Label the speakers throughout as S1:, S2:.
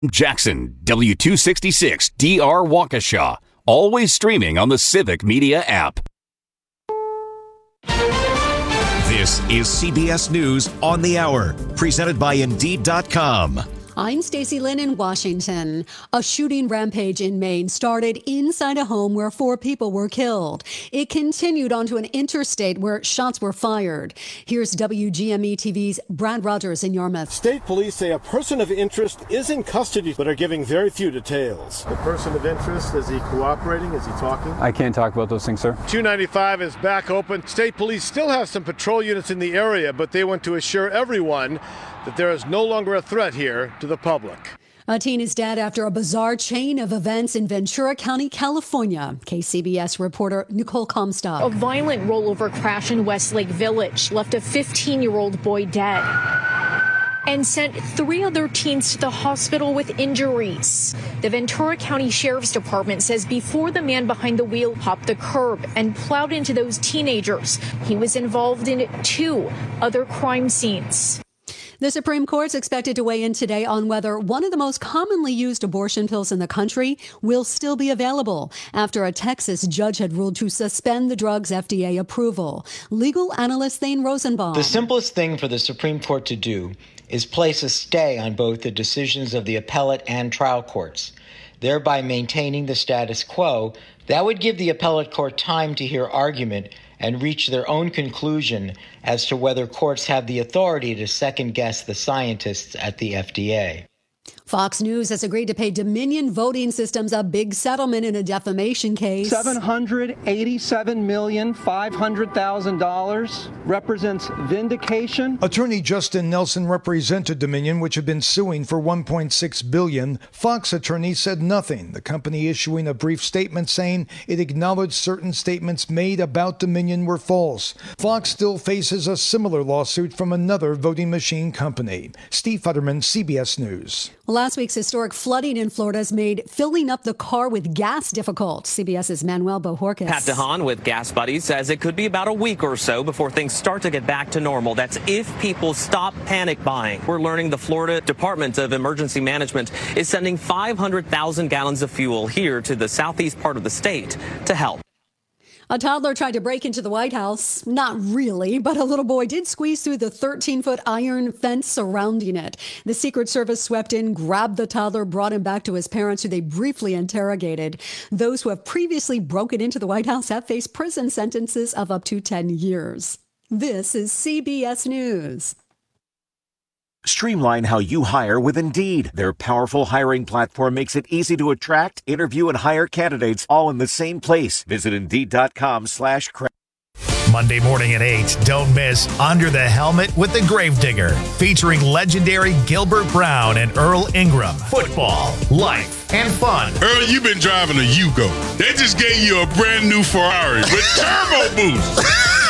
S1: Jackson, W266 DR Waukesha. Always streaming on the Civic Media app.
S2: This is CBS News on the Hour, presented by Indeed.com.
S3: I'm Stacey Lynn in Washington. A shooting rampage in Maine started inside a home where 4 people were killed. It continued onto an interstate where shots were fired. Here's WGME TV's Brad Rogers in Yarmouth.
S4: State police say a person of interest is in custody, but are giving very few details. The person of interest, is he cooperating? Is he talking?
S5: I can't talk about those things, sir.
S4: 295 is back open. State police still have some patrol units in the area, but they want to assure everyone that there is no longer a threat here to the public.
S3: A teen is dead after a bizarre chain of events in Ventura County, California. KCBS reporter Nicole Comstock.
S6: A violent rollover crash in Westlake Village left a 15-year-old boy dead and sent 3 other teens to the hospital with injuries. The Ventura County Sheriff's Department says before the man behind the wheel hopped the curb and plowed into those teenagers, he was involved in 2 other crime scenes.
S3: The Supreme Court's expected to weigh in today on whether one of the most commonly used abortion pills in the country will still be available after a Texas judge had ruled to suspend the drug's FDA approval. Legal analyst Thane Rosenbaum.
S7: The simplest thing for the Supreme Court to do is place a stay on both the decisions of the appellate and trial courts, thereby maintaining the status quo. That would give the appellate court time to hear argument and reach their own conclusion as to whether courts have the authority to second-guess the scientists at the FDA.
S3: Fox News has agreed to pay Dominion Voting Systems a big settlement in a defamation case.
S8: $787,500,000 represents vindication.
S9: Attorney Justin Nelson represented Dominion, which had been suing for $1.6 billion. Fox attorney said nothing, the company issuing a brief statement saying it acknowledged certain statements made about Dominion were false. Fox still faces a similar lawsuit from another voting machine company. Steve Futterman, CBS News.
S3: Last week's historic flooding in Florida has made filling up the car with gas difficult. CBS's Manuel Bojorquez.
S10: Pat DeHaan with Gas Buddies says it could be about a week or so before things start to get back to normal. That's if people stop panic buying. We're learning the Florida Department of Emergency Management is sending 500,000 gallons of fuel here to the southeast part of the state to help.
S3: A toddler tried to break into the White House. Not really, but a little boy did squeeze through the 13-foot iron fence surrounding it. The Secret Service swept in, grabbed the toddler, brought him back to his parents, who they briefly interrogated. Those who have previously broken into the White House have faced prison sentences of up to 10 years. This is CBS News.
S2: Streamline how you hire with Indeed. Their powerful hiring platform makes it easy to attract, interview, and hire candidates all in the same place. Visit Indeed.com/credit.
S11: Monday morning at 8, don't miss Under the Helmet with the Gravedigger, featuring legendary Gilbert Brown and Earl Ingram. Football, life, and fun.
S12: Earl, you've been driving a Yugo. They just gave you a brand new Ferrari with turbo boost.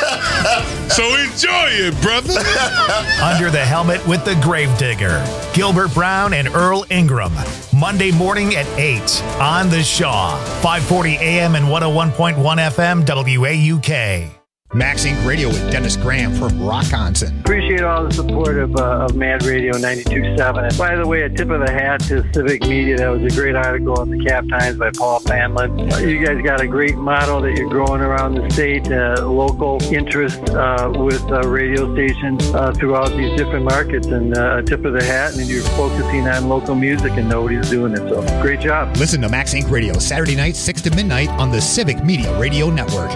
S12: So enjoy it, brother.
S11: Under the Helmet with the Gravedigger, Gilbert Brown and Earl Ingram. Monday morning at 8 on The Shaw, 540 AM and 101.1 FM WAUK.
S13: Max Inc. Radio with Dennis Graham from Rockonson.
S14: Appreciate all the support of Mad Radio 92.7. And by the way, a tip of the hat to Civic Media. That was a great article in the Cap Times by Paul Fanlin. You guys got a great model that you're growing around the state, local interest with radio stations throughout these different markets. And a tip of the hat, and you're focusing on local music, and nobody's doing it. So great job.
S13: Listen to Max Inc. Radio Saturday nights 6 to midnight on the Civic Media Radio Network.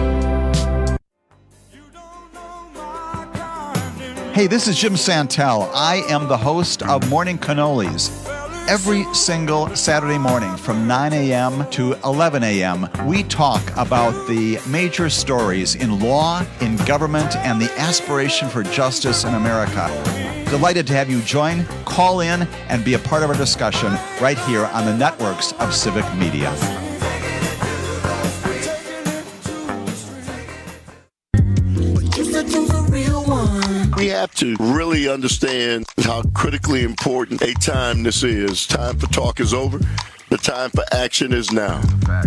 S15: Hey, this is Jim Santel. I am the host of Morning Cannolis. Every single Saturday morning from 9 a.m. to 11 a.m., we talk about the major stories in law, in government, and the aspiration for justice in America. Delighted to have you join, call in, and be a part of our discussion right here on the networks of Civic Media.
S16: We have to really understand how critically important a time this is. Time for talk is over. The time for action is now.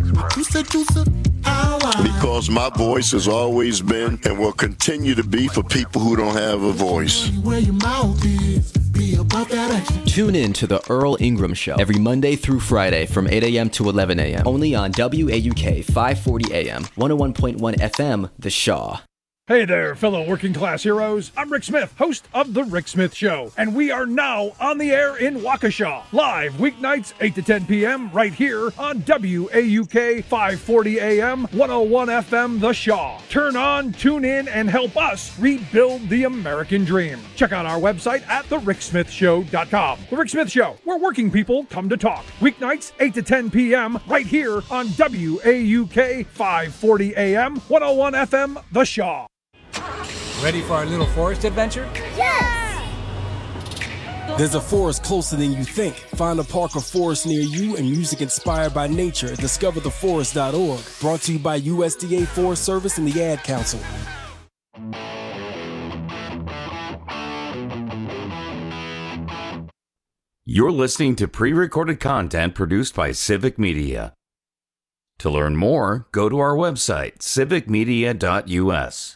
S16: Because my voice has always been and will continue to be for people who don't have a voice.
S5: Tune in to the Earl Ingram Show every Monday through Friday from 8 a.m. to 11 a.m. Only on WAUK 540 AM, 101.1 FM, The Shaw.
S17: Hey there, fellow working class heroes. I'm Rick Smith, host of The Rick Smith Show, and we are now on the air in Waukesha, live weeknights 8 to 10 p.m. right here on WAUK 540 AM, 101 FM, The Shaw. Turn on, tune in, and help us rebuild the American dream. Check out our website at thericksmithshow.com. The Rick Smith Show, where working people come to talk. Weeknights 8 to 10 p.m. right here on WAUK 540 AM, 101 FM, The Shaw.
S18: Ready for our little forest adventure?
S19: Yes!
S18: There's a forest closer than you think. Find a park or forest near you and music inspired by nature at discovertheforest.org. Brought to you by USDA Forest Service and the Ad Council.
S1: You're listening to pre-recorded content produced by Civic Media. To learn more, go to our website, civicmedia.us.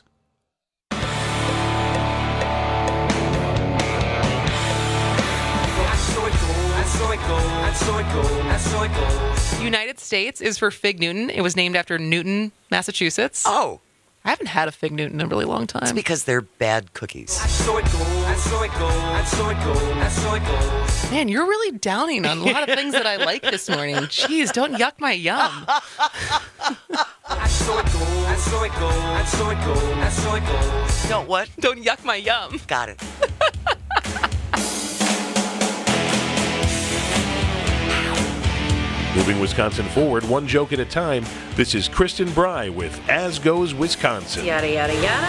S20: United States is for Fig Newton. It was named after Newton, Massachusetts.
S21: Oh.
S20: I haven't had a Fig Newton in a really long time.
S21: It's because they're bad cookies.
S20: Man, you're really downing on a lot of things that I like this morning. Jeez, don't yuck my yum.
S21: Don't what?
S20: Don't yuck my yum.
S21: Got it.
S22: Moving Wisconsin forward, one joke at a time. This is Kristen Bry with As Goes Wisconsin.
S23: Yada, yada, yada.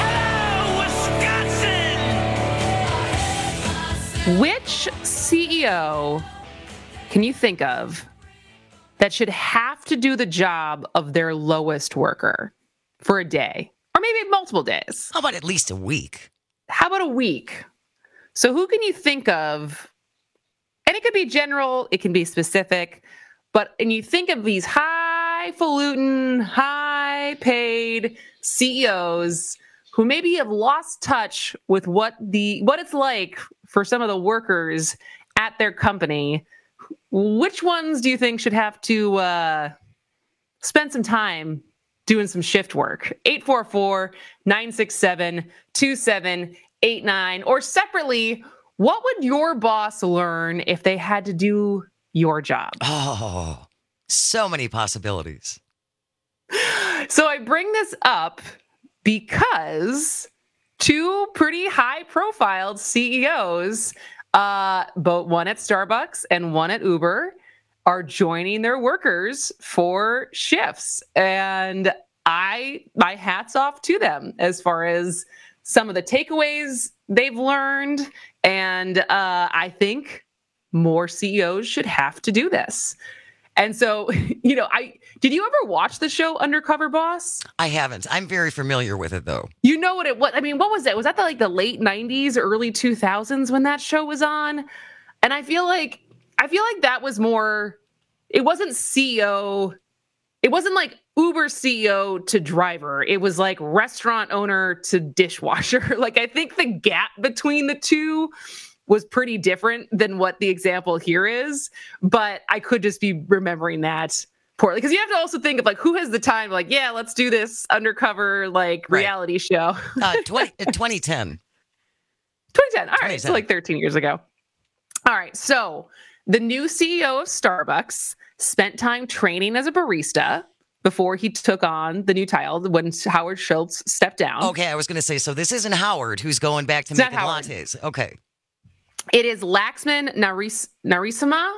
S20: Hello, Wisconsin! Which CEO can you think of that should have to do the job of their lowest worker for a day? Or maybe multiple days?
S21: How about at least a week?
S20: How about a week? So who can you think of? And it could be general, it can be specific. But, and you think of these highfalutin, high-paid CEOs who maybe have lost touch with what it's like for some of the workers at their company. Which ones do you think should have to spend some time doing some shift work? 844-967-2789. Or separately, what would your boss learn if they had to do your job?
S21: Oh, so many possibilities.
S20: So I bring this up because two pretty high-profile CEOs, both one at Starbucks and one at Uber, are joining their workers for shifts. And my hat's off to them as far as some of the takeaways they've learned. And I think more CEOs should have to do this. And so, did you ever watch the show Undercover Boss?
S21: I haven't. I'm very familiar with it, though.
S20: You know what it was? I mean, what was that? Was that the late 90s, early 2000s when that show was on? And I feel like that was more, it wasn't CEO, it wasn't like Uber CEO to driver. It was like restaurant owner to dishwasher. Like, I think the gap between the two was pretty different than what the example here is, but I could just be remembering that poorly. Because you have to also think of who has the time, let's do this undercover reality show.
S21: 2010.
S20: 2010. All right, so 13 years ago. All right, so the new CEO of Starbucks spent time training as a barista before he took on the new title when Howard Schultz stepped down.
S21: Okay, I was going to say, so this isn't Howard who's going back to making lattes. Okay.
S20: It is Laxman Narasimhan.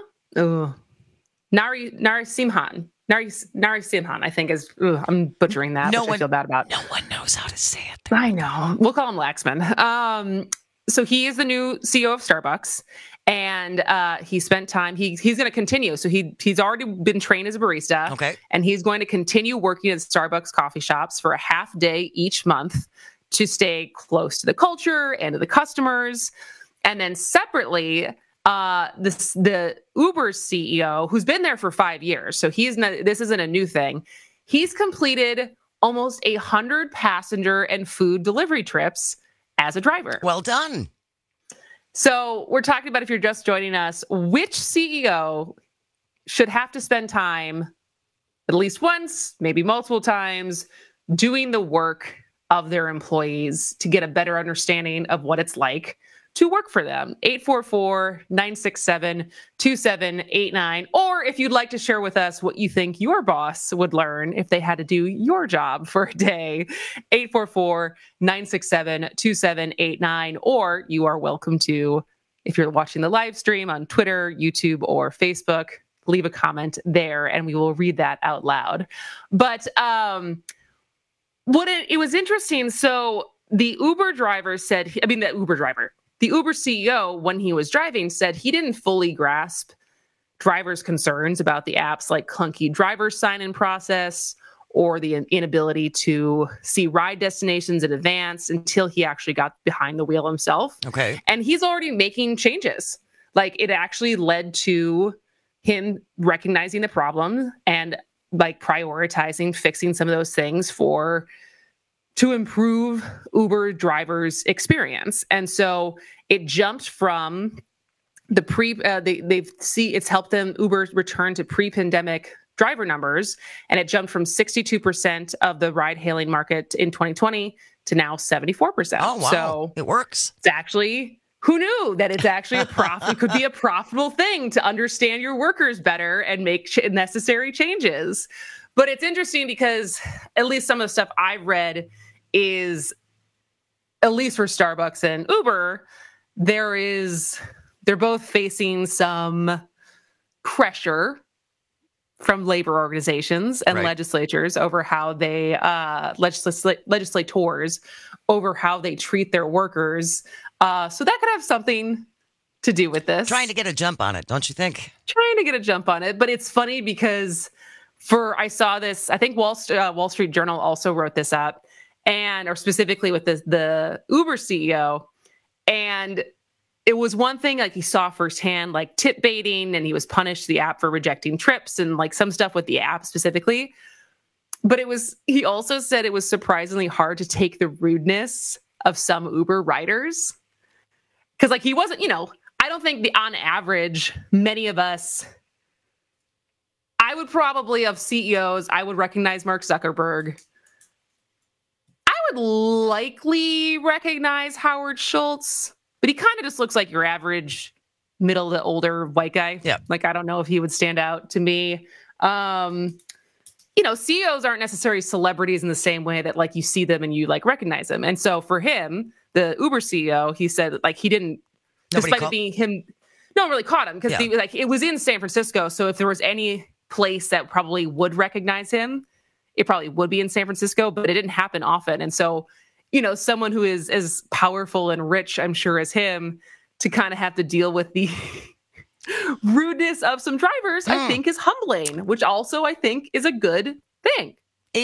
S20: Narasimhan, I think is. I'm butchering that, which I feel bad about.
S21: No one knows how to say it.
S20: I know. We'll call him Laxman. So he is the new CEO of Starbucks, and he spent time. He's going to continue. So he's already been trained as a barista.
S21: Okay,
S20: and he's going to continue working at Starbucks coffee shops for a half day each month to stay close to the culture and to the customers. And then separately, the Uber CEO, who's been there for 5 years, so this isn't a new thing. He's completed almost 100 passenger and food delivery trips as a driver.
S21: Well done.
S20: So we're talking about, if you're just joining us, which CEO should have to spend time at least once, maybe multiple times, doing the work of their employees to get a better understanding of what it's like to work for them. 844-967-2789. Or if you'd like to share with us what you think your boss would learn if they had to do your job for a day, 844-967-2789. Or you are welcome to, if you're watching the live stream on Twitter, YouTube, or Facebook, leave a comment there and we will read that out loud. But it was interesting. So the Uber driver said, the Uber CEO, when he was driving, said he didn't fully grasp drivers' concerns about the app's like clunky driver sign-in process or the inability to see ride destinations in advance until he actually got behind the wheel himself.
S21: Okay.
S20: And he's already making changes. Like, it actually led to him recognizing the problem and like prioritizing fixing some of those things to improve Uber drivers' experience. And so it jumped from it's helped them, Uber, return to pre-pandemic driver numbers, and it jumped from 62% of the ride-hailing market in 2020 to now 74%.
S21: Oh, wow.
S20: So
S21: it works.
S20: It's actually, who knew that it's actually it could be a profitable thing to understand your workers better and make necessary changes. But it's interesting because at least some of the stuff I've read is, at least for Starbucks and Uber, they're both facing some pressure from labor organizations and legislators over how they legislators over how they treat their workers. So that could have something to do with this.
S21: Trying to get a jump on it, don't you think?
S20: Trying to get a jump on it, but it's funny because I saw this, I think Wall Street Journal also wrote this up, or specifically with the Uber CEO, and it was one thing like he saw firsthand, like tip baiting, and he was punished the app for rejecting trips and like some stuff with the app specifically. But he also said it was surprisingly hard to take the rudeness of some Uber riders. Cause like he wasn't, I don't think on average, many of us, I would probably, of CEOs, I would recognize Mark Zuckerberg. I would likely recognize Howard Schultz, but he kind of just looks like your average middle to older white guy.
S21: Yeah.
S20: Like, I don't know if he would stand out to me. CEOs aren't necessarily celebrities in the same way that like you see them and you like recognize them. And so for him, the Uber CEO, he said like he didn't, despite it being him, no one really caught him because it was in San Francisco. So if there was any place that probably would recognize him, it probably would be in San Francisco, but it didn't happen often. And so, someone who is as powerful and rich, I'm sure, as him, to kind of have to deal with the rudeness of some drivers, I think is humbling, which also I think is a good thing.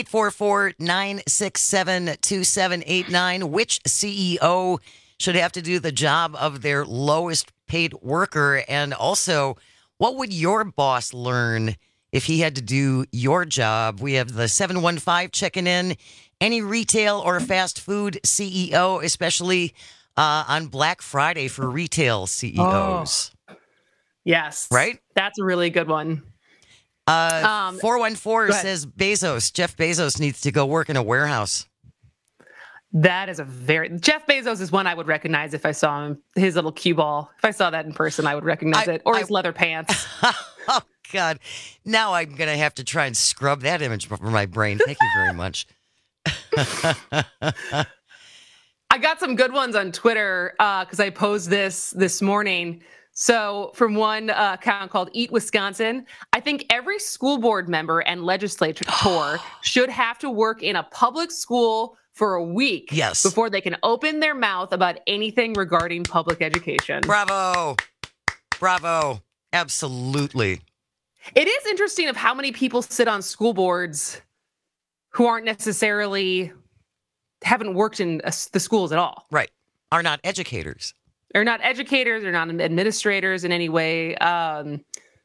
S21: 844-967-2789. Which CEO should have to do the job of their lowest paid worker? And also, what would your boss learn if he had to do your job? We have the 715 checking in. Any retail or fast food CEO, especially on Black Friday for retail CEOs.
S20: Oh, yes.
S21: Right?
S20: That's a really good one.
S21: 414 says Jeff Bezos needs to go work in a warehouse.
S20: That is Jeff Bezos is one I would recognize if I saw him, his little cue ball. If I saw that in person, I would recognize it. Or his leather pants.
S21: Oh, God. Now I'm going to have to try and scrub that image from my brain. Thank you very much.
S20: I got some good ones on Twitter because I posed this morning. So from one account called Eat Wisconsin, I think every school board member and legislator should have to work in a public school for a week before they can open their mouth about anything regarding public education.
S21: Bravo. Bravo. Absolutely.
S20: It is interesting of how many people sit on school boards who aren't necessarily, haven't worked in the schools at all.
S21: Right. Are not educators.
S20: They're not educators. They're not administrators in any way, and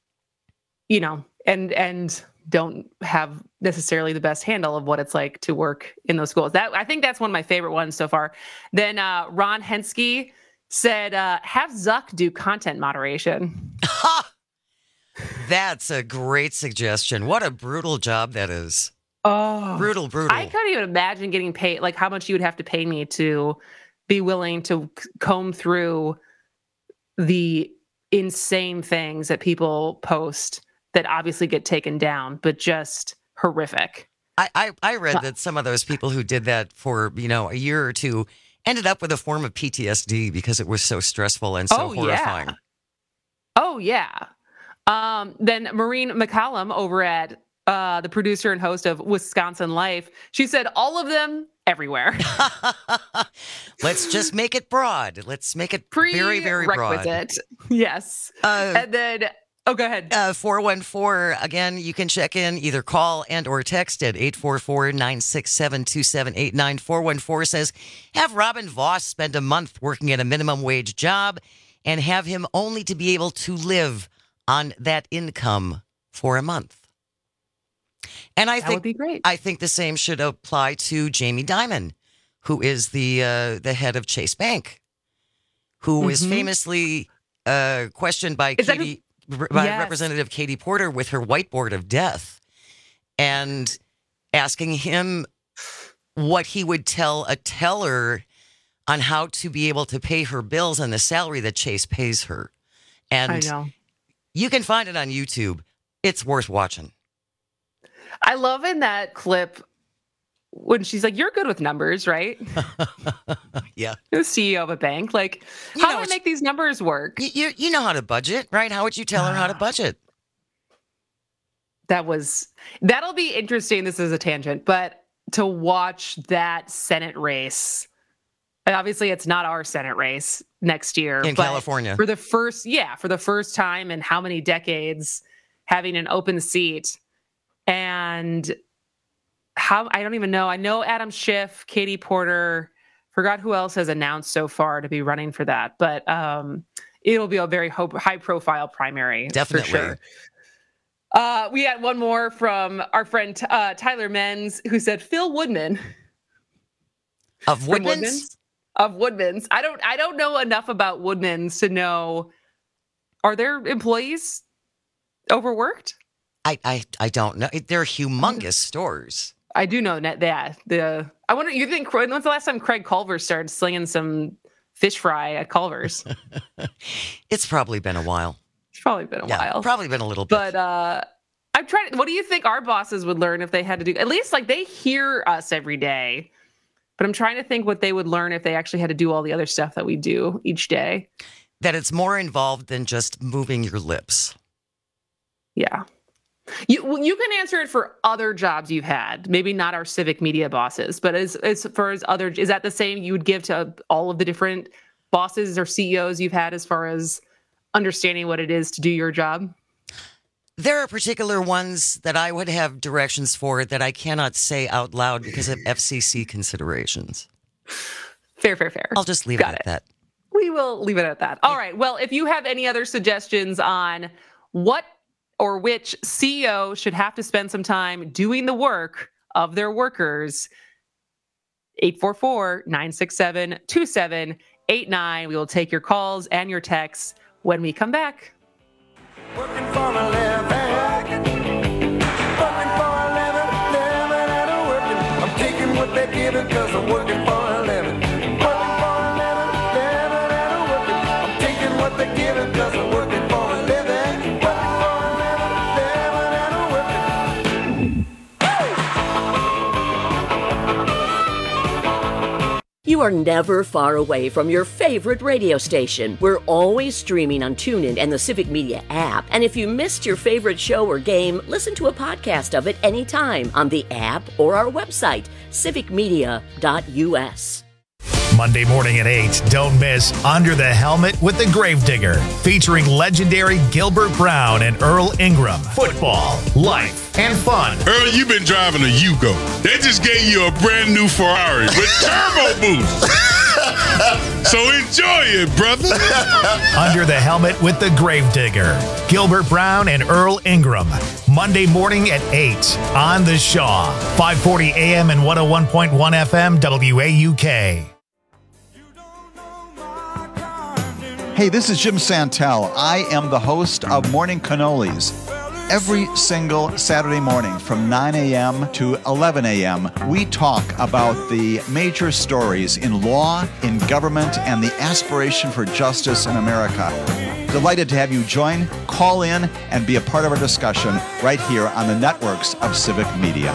S20: don't have necessarily the best handle of what it's like to work in those schools. I think that's one of my favorite ones so far. Then Ron Henske, said, have Zuck do content moderation.
S21: That's a great suggestion. What a brutal job that is.
S20: Oh,
S21: brutal.
S20: I couldn't even imagine getting paid, like how much you would have to pay me to be willing to comb through the insane things that people post that obviously get taken down, but just horrific.
S21: I read that some of those people who did that for, a year or two ended up with a form of PTSD because it was so stressful and so horrifying.
S20: Oh, yeah. Then Maureen McCallum over at the producer and host of Wisconsin Life, she said all of them everywhere.
S21: Let's just make it broad. Let's make it very, very broad.
S20: Yes. And then, go ahead.
S21: 414, again, you can check in, either call and or text at 844-967-2789. 414 says, have Robin Voss spend a month working at a minimum wage job and have him only to be able to live on that income for a month. And I think
S20: would be great.
S21: I think the same should apply to Jamie Dimon, who is the head of Chase Bank, who is famously questioned by Representative Katie Porter with her whiteboard of death, and asking him what he would tell a teller on how to be able to pay her bills and the salary that Chase pays her. And
S20: I know.
S21: You can find it on YouTube. It's worth watching.
S20: I love in that clip when she's like, you're good with numbers, right?
S21: Yeah.
S20: You're the CEO of a bank. Like, how do I make these numbers work?
S21: You know how to budget, right? How would you tell her how to budget?
S20: That'll be interesting. This is a tangent, but to watch that Senate race, and obviously it's not our Senate race next year.
S21: In California.
S20: For the first time in how many decades, having an open seat. And how, I don't even know. I know Adam Schiff, Katie Porter, forgot who else has announced so far to be running for that. But it'll be a very high profile primary.
S21: Definitely.
S20: For sure. We had one more from our friend Tyler Menz, who said Phil Woodman.
S21: Of Woodmans?
S20: Of Woodmans. I don't know enough about Woodmans to know, are their employees overworked?
S21: I don't know. They're humongous stores.
S20: I do know that. I wonder, you think, when's the last time Craig Culver started slinging some fish fry at Culver's?
S21: It's probably been a while.
S20: It's probably been a while.
S21: Probably been a little bit.
S20: But I'm trying. What do you think our bosses would learn if they had to do? At least like they hear us every day. But I'm trying to think what they would learn if they actually had to do all the other stuff that we do each day.
S21: That it's more involved than just moving your lips.
S20: Yeah. You can answer it for other jobs you've had. Maybe not our civic media bosses, but as far as other, is that the same you would give to all of the different bosses or CEOs you've had as far as understanding what it is to do your job?
S21: There are particular ones that I would have directions for that I cannot say out loud because of FCC considerations.
S20: Fair.
S21: I'll just leave it at that.
S20: We will leave it at that. All right. Well, if you have any other suggestions on what or which CEO should have to spend some time doing the work of their workers, 844-967-2789. We will take your calls and your texts when we come back.
S4: Working for a living. Working for a living. Living and a working. I'm taking what they're giving because I'm working for a living. Working for a living. Living and a working. I'm taking what they're giving because I'm working for a living.
S19: You are never far away from your favorite radio station. We're always streaming on TuneIn and the Civic Media app. And if you missed your favorite show or game, listen to a podcast of it anytime on the app or our website, civicmedia.us.
S11: Monday morning at 8, don't miss Under the Helmet with the Gravedigger, featuring legendary Gilbert Brown and Earl Ingram. Football, life, and fun.
S12: Earl, you've been driving a Yugo. They just gave you a brand new Ferrari with turbo boost. So enjoy it, brother.
S11: Under the Helmet with the Gravedigger, Gilbert Brown and Earl Ingram. Monday morning at 8 on The Shaw, 540 AM and 101.1 FM WAUK.
S15: Hey, this is Jim Santel. I am the host of Morning Cannolis. Every single Saturday morning from 9 a.m. to 11 a.m., we talk about the major stories in law, in government, and the aspiration for justice in America. Delighted to have you join, call in, and be a part of our discussion right here on the networks of Civic Media.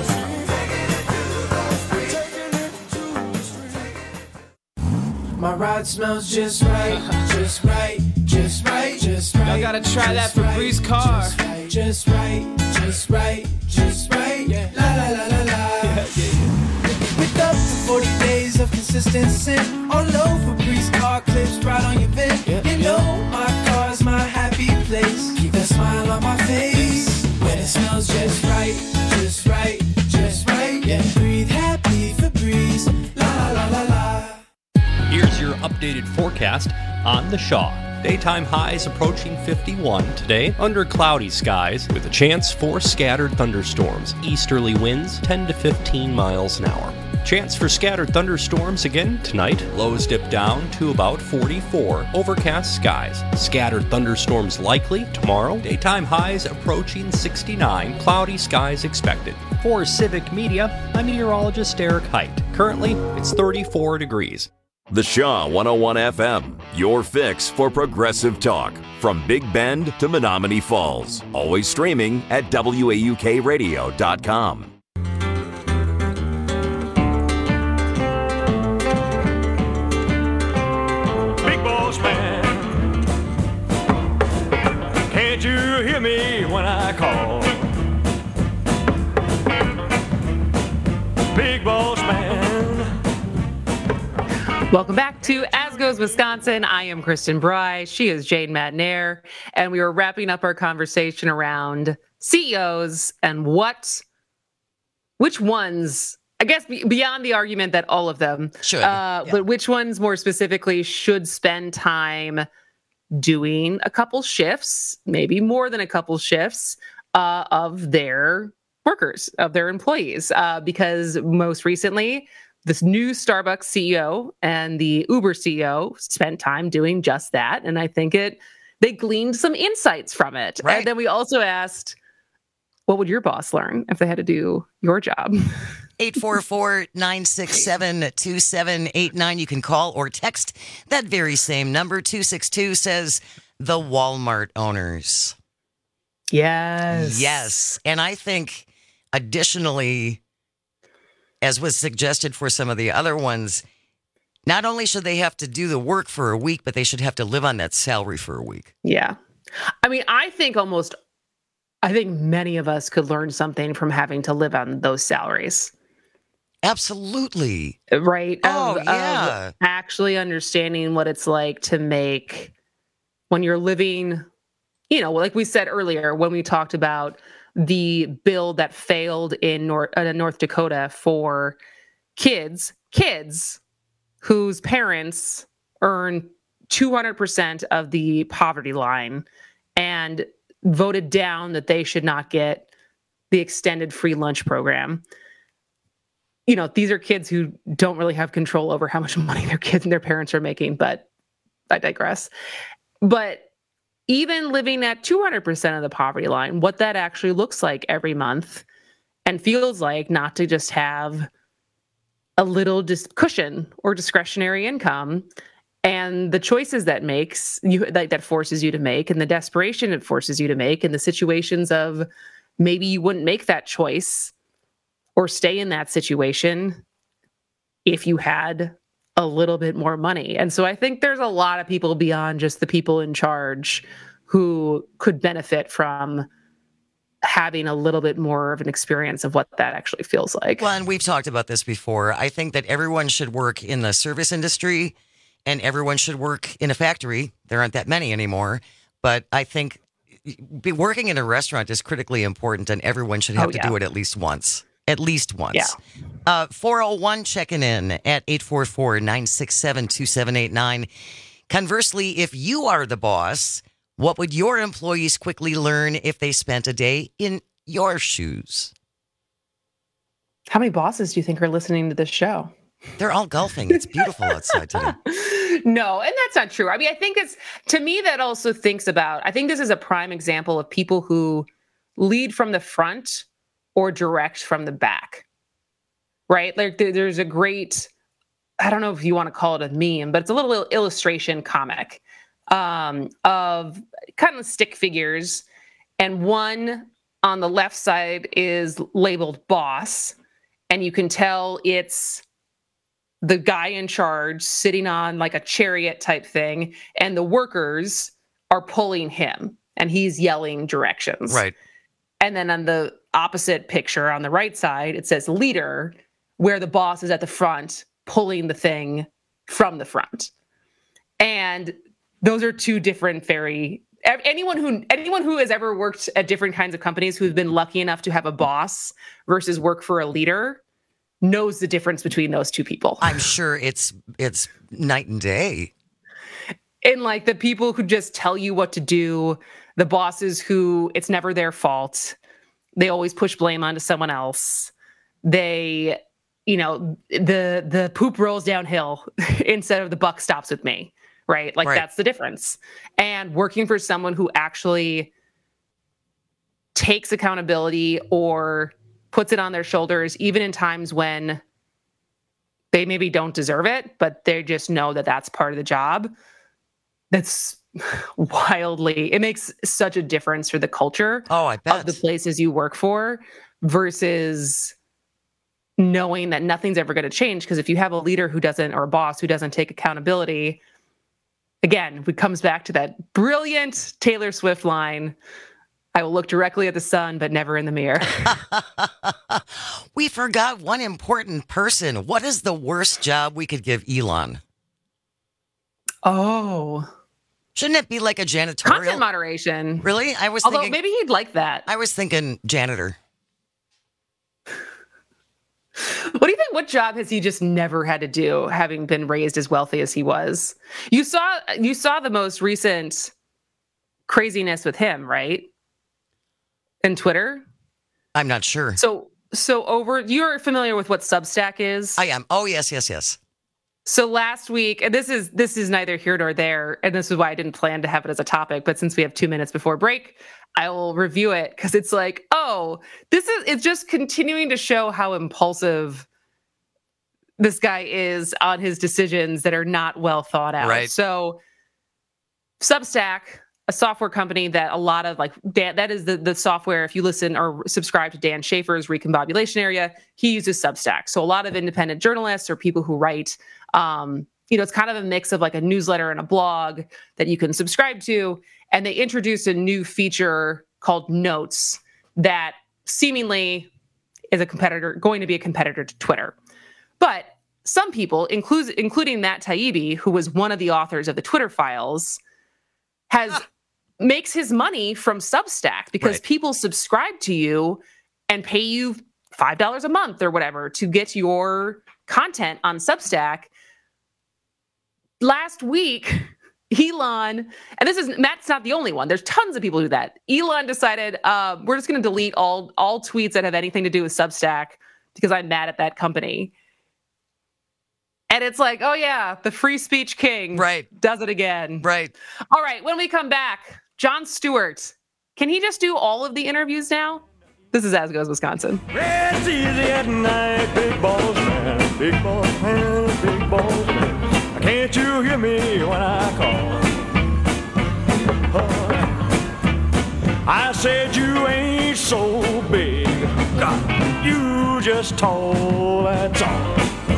S6: My ride smells just right, just right, just right, just right.
S7: Y'all gotta try that Febreze car.
S6: Just right, just right, just right. Yeah. La la la la la. With up to 40 days of consistency, all over Febreze car clips right on your vent. You know my car's my happy place. Keep that smile on my face when it smells just right, just right, just right. Yeah. Breathe happy Febreze. La la la la la.
S23: Here's your updated forecast on the Shaw. Daytime highs approaching 51 today under cloudy skies with a chance for scattered thunderstorms. Easterly winds 10 to 15 miles an hour. Chance for scattered thunderstorms again tonight. Lows dip down to about 44. Overcast skies. Scattered thunderstorms likely tomorrow. Daytime highs approaching 69. Cloudy skies expected. For Civic Media, I'm meteorologist Eric Height. Currently, it's 34 degrees.
S1: The Shaw 101 FM, your fix for progressive talk. From Big Bend to Menominee Falls. Always streaming at WAUKradio.com.
S24: Big Boss Man, can't you hear me when I call? Big Boss Man.
S20: Welcome back to As Goes Wisconsin. I am Kristen Bry. She is Jane Matnair. And we were wrapping up our conversation around CEOs and which ones, I guess beyond the argument that all of them should, but which ones more specifically should spend time doing a couple shifts, maybe more than a couple shifts of their workers, of their employees. Because most recently, this new Starbucks CEO and the Uber CEO spent time doing just that. And I think they gleaned some insights from it. Right. And then we also asked, what would your boss learn if they had to do your job?
S21: 844-967-2789. You can call or text that very same number. 262 says the Walmart owners.
S20: Yes.
S21: Yes. And I think additionally, as was suggested for some of the other ones, not only should they have to do the work for a week, but they should have to live on that salary for a week.
S20: Yeah. I mean, I think many of us could learn something from having to live on those salaries.
S21: Absolutely.
S20: Right?
S21: Of
S20: actually understanding what it's like to make when you're living, like we said earlier, when we talked about the bill that failed in North Dakota for kids whose parents earn 200% of the poverty line and voted down that they should not get the extended free lunch program. These are kids who don't really have control over how much money their kids and their parents are making, but I digress. But even living at 200% of the poverty line, what that actually looks like every month and feels like not to just have a little cushion or discretionary income, and the choices that that forces you to make, and the desperation it forces you to make, and the situations of maybe you wouldn't make that choice or stay in that situation if you had a little bit more money. And so I think there's a lot of people beyond just the people in charge who could benefit from having a little bit more of an experience of what that actually feels like.
S21: Well, and we've talked about this before. I think that everyone should work in the service industry and everyone should work in a factory. There aren't that many anymore. But I think working in a restaurant is critically important and everyone should have to do it at least once. At least once.
S20: Yeah.
S21: 401 checking in at 844-967-2789. Conversely, if you are the boss, what would your employees quickly learn if they spent a day in your shoes?
S20: How many bosses do you think are listening to this show?
S21: They're all golfing. It's beautiful outside today.
S20: No, and that's not true. I mean, I think to me, that also thinks about, I think this is a prime example of people who lead from the front or direct from the back, right? Like there's a great, I don't know if you want to call it a meme, but it's a little illustration comic of kind of stick figures. And one on the left side is labeled boss. And you can tell it's the guy in charge sitting on like a chariot type thing. And the workers are pulling him and he's yelling directions.
S21: Right.
S20: And then on the opposite picture on the right side, it says leader, where the boss is at the front pulling the thing from the front. And those are two different anyone who has ever worked at different kinds of companies who's been lucky enough to have a boss versus work for a leader knows the difference between those two people.
S21: I'm sure it's night and day.
S20: And like the people who just tell you what to do, the bosses who it's never their fault. They always push blame onto someone else. They, the poop rolls downhill instead of the buck stops with me, right? Like that's the difference. And working for someone who actually takes accountability or puts it on their shoulders, even in times when they maybe don't deserve it, but they just know that that's part of the job. That's it makes such a difference for the culture
S21: of
S20: the places you work for versus knowing that nothing's ever going to change. Because if you have a leader or a boss who doesn't take accountability, again, it comes back to that brilliant Taylor Swift line, I will look directly at the sun, but never in the mirror.
S21: We forgot one important person. What is the worst job we could give Elon?
S20: Oh.
S21: Shouldn't it be like a janitorial?
S20: Content moderation.
S21: Really?
S20: Although maybe he'd like that.
S21: I was thinking janitor.
S20: What do you think? What job has he just never had to do, having been raised as wealthy as he was? You saw the most recent craziness with him, right? In Twitter?
S21: I'm not sure.
S20: So you're familiar with what Substack is?
S21: I am. Oh, yes.
S20: So last week, and this is neither here nor there, and this is why I didn't plan to have it as a topic, but since we have 2 minutes before break, I will review it because it's like, it's just continuing to show how impulsive this guy is on his decisions that are not well thought out.
S21: Right.
S20: So Substack, a software company that a lot of that is the software, if you listen or subscribe to Dan Schafer's Recombobulation Area, he uses Substack. So a lot of independent journalists or people who write, it's kind of a mix of like a newsletter and a blog that you can subscribe to. And they introduced a new feature called Notes that seemingly is going to be a competitor to Twitter. But some people, including Matt Taibbi, who was one of the authors of the Twitter files, makes his money from Substack because people subscribe to you and pay you $5 a month or whatever to get your content on Substack. Last week, Elon, and Matt's not the only one. There's tons of people who do that. Elon decided we're just going to delete all tweets that have anything to do with Substack because I'm mad at that company. And it's like, oh yeah, the free speech king does it again.
S21: Right.
S20: All right, when we come back, Jon Stewart, can he just do all of the interviews now? This is As Goes Wisconsin.
S24: Rest easy at night, big boss man, big boss man, big boss man. Can't you hear me when I call? I said you ain't so big, God, you just tall, that's all.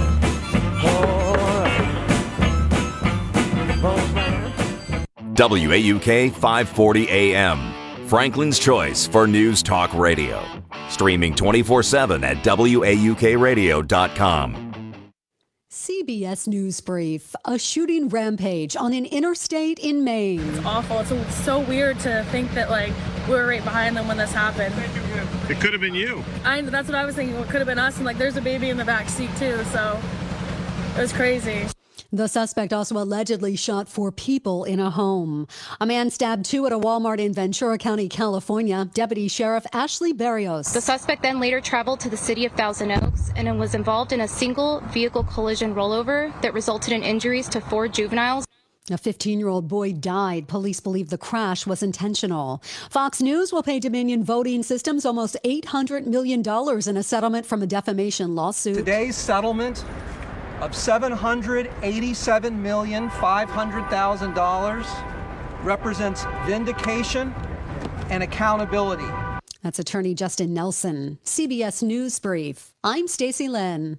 S1: WAUK 540 AM, Franklin's choice for news talk radio. Streaming 24/7 at WAUKradio.com.
S3: CBS News Brief. A shooting rampage on an interstate in Maine.
S8: It's awful. It's so weird to think that, we were right behind them when this happened.
S12: It could have been you.
S8: That's what I was thinking. It could have been us. And, there's a baby in the back seat, too. So it was crazy.
S3: The suspect also allegedly shot 4 people in a home. A man stabbed 2 at a Walmart in Ventura County, California. Deputy Sheriff Ashley Berrios.
S2: The suspect then later traveled to the city of Thousand Oaks and was involved in a single vehicle collision rollover that resulted in injuries to 4 juveniles.
S3: A 15-year-old boy died. Police believe the crash was intentional. Fox News will pay Dominion Voting Systems almost $800 million in a settlement from a defamation lawsuit.
S9: Today's settlement of $787,500,000 represents vindication and accountability.
S3: That's attorney Justin Nelson. CBS News Brief. I'm Stacey Lynn.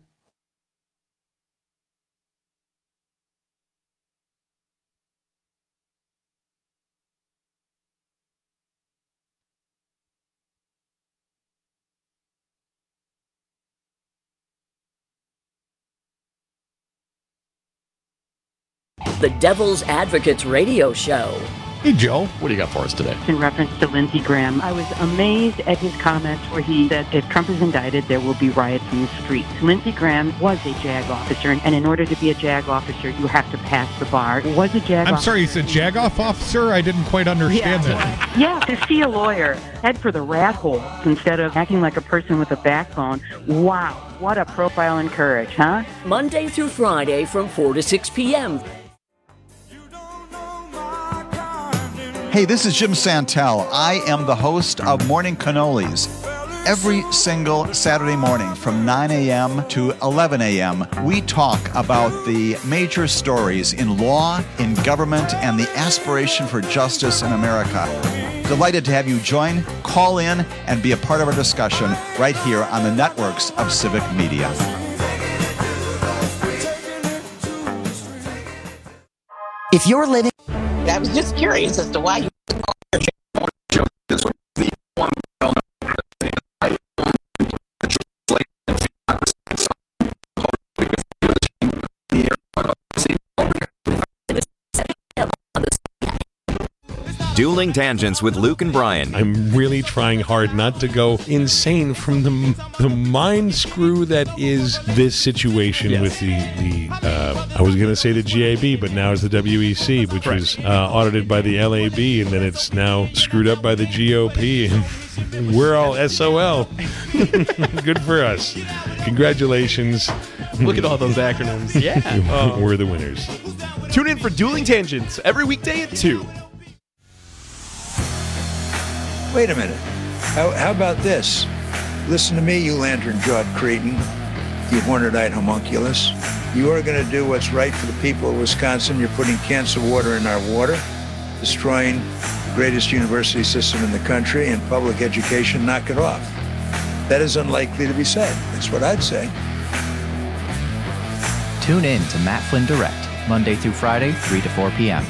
S19: The Devil's Advocates Radio Show.
S10: Hey, Joe, what do you got for us today?
S14: In reference to Lindsey Graham, I was amazed at his comments where he said if Trump is indicted, there will be riots in the streets. Lindsey Graham was a JAG officer, and in order to be a JAG officer, you have to pass the bar. Was a JAG
S10: I'm sorry, you said JAG-off officer? I didn't quite understand that.
S14: Yeah, to see a lawyer head for the rat hole instead of acting like a person with a backbone. Wow, what a profile in courage, huh?
S19: Monday through Friday from 4 to 6 p.m.
S15: Hey, this is Jim Santel. I am the host of Morning Cannolis. Every single Saturday morning from 9 a.m. to 11 a.m., we talk about the major stories in law, in government, and the aspiration for justice in America. Delighted to have you join, call in, and be a part of our discussion right here on the networks of Civic Media.
S21: If you're living... I was just curious as to why you...
S1: Dueling Tangents with Luke and Brian.
S22: I'm really trying hard not to go insane from the mind screw that is this situation with the I was going to say the GAB, but now it's the WEC, which was audited by the LAB, and then it's now screwed up by the GOP, and we're all SOL. Good for us. Congratulations.
S25: Look at all those acronyms. Yeah.
S22: We're the winners.
S25: Tune in for Dueling Tangents every weekday at 2.
S26: Wait a minute. How about this? Listen to me, you lantern-jawed cretin, you horned-eyed homunculus. You are going to do what's right for the people of Wisconsin. You're putting cancer water in our water, destroying the greatest university system in the country, and public education. Knock it off. That is unlikely to be said. That's what I'd say.
S27: Tune in to Matt Flynn Direct, Monday through Friday, 3 to 4 p.m.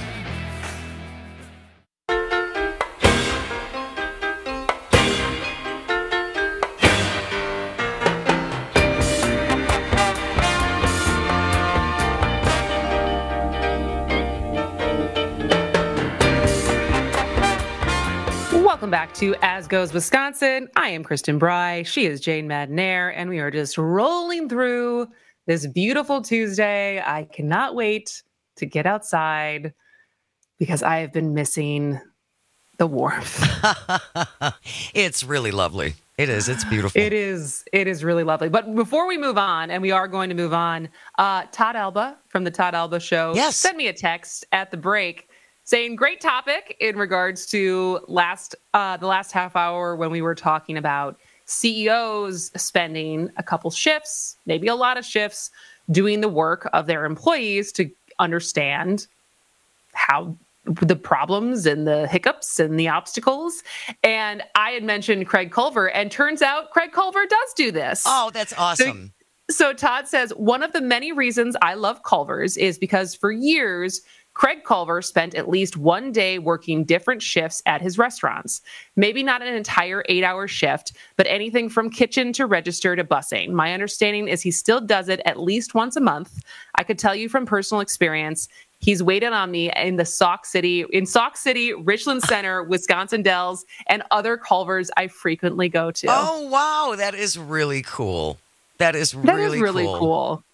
S20: Back to As Goes Wisconsin. I am Kristen Bry. She is Jane Madnair, and we are just rolling through this beautiful Tuesday. I cannot wait to get outside because I have been missing the warmth.
S21: It's really lovely. It is. It's beautiful.
S20: It is really lovely. But before we move on, and we are going to move on, Todd Alba from the Todd Alba Show sent me a text at the break saying, great topic in regards to the last half hour when we were talking about CEOs spending a couple shifts, maybe a lot of shifts, doing the work of their employees to understand how the problems and the hiccups and the obstacles. And I had mentioned Craig Culver, and turns out Craig Culver does do this.
S21: Oh, that's awesome.
S20: So Todd says, one of the many reasons I love Culver's is because for years, Craig Culver spent at least one day working different shifts at his restaurants. Maybe not an entire 8-hour shift, but anything from kitchen to register to busing. My understanding is he still does it at least once a month. I could tell you from personal experience, he's waited on me in Sauk City, Richland Center, Wisconsin Dells, and other Culvers I frequently go to.
S21: Oh, wow. That is really cool. That is really
S20: cool.